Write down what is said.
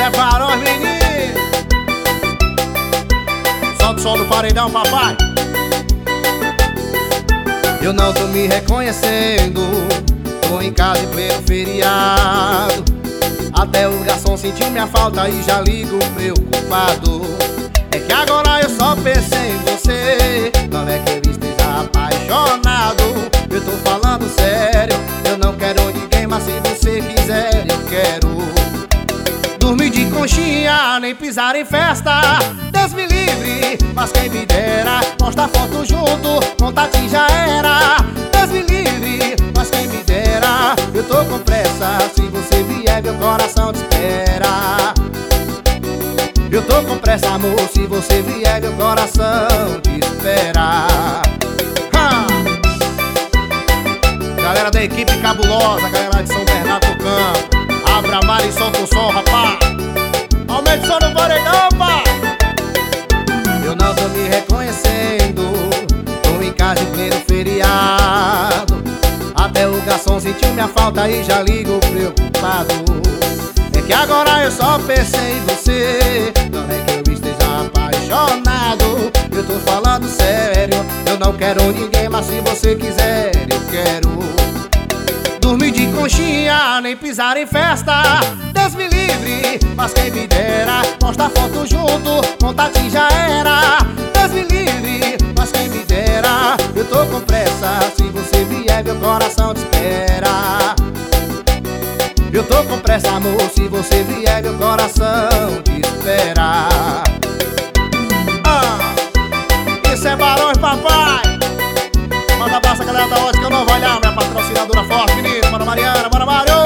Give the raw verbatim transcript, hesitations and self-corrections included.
é Barões, menino. Solta o som do paredão, papai. Eu não tô me reconhecendo, tô em casa em pleno feriado. Até o garçom sentiu minha falta e já ligo preocupado. É que agora eu só pensei em você, não é que ele esteja apaixonado. Eu tô falando sério, eu não quero ninguém, mas se você quiser eu quero dormir de conchinha, nem pisar em festa. Deus me livre, mas quem me dera postar foto junto, contatinho já era. Deus me livre, mas quem me dera. Eu tô com pressa, se você vier meu coração te espera. Eu tô com pressa, amor, se você vier meu coração te espera. Ha! Galera da equipe cabulosa, galera de São Bernardo do Campo, abra a mar e solta o som, rapaz. Aumente o som no paredão, pá. Eu não tô me reconhecendo, tô em casa em pleno feriado. Até o garçom sentiu minha falta e já ligo preocupado. É que agora eu só pensei em você, não é que eu esteja apaixonado. Eu tô falando sério, eu não quero ninguém, mas se você quiser eu quero dormir de conchinha, nem pisar em festa. Deus me livre, mas quem me dera postar foto junto, contatinho já era. Deus me livre, mas quem me dera. Eu tô com pressa, se você vier meu coração te espera. Eu tô com pressa, amor, se você vier meu coração te espera. Ah, isso é Barões, papai. Manda abraço a galera da Ótica Nova Olhar, minha patrocinadora forte, menino. Bora Mariana, bora Mário.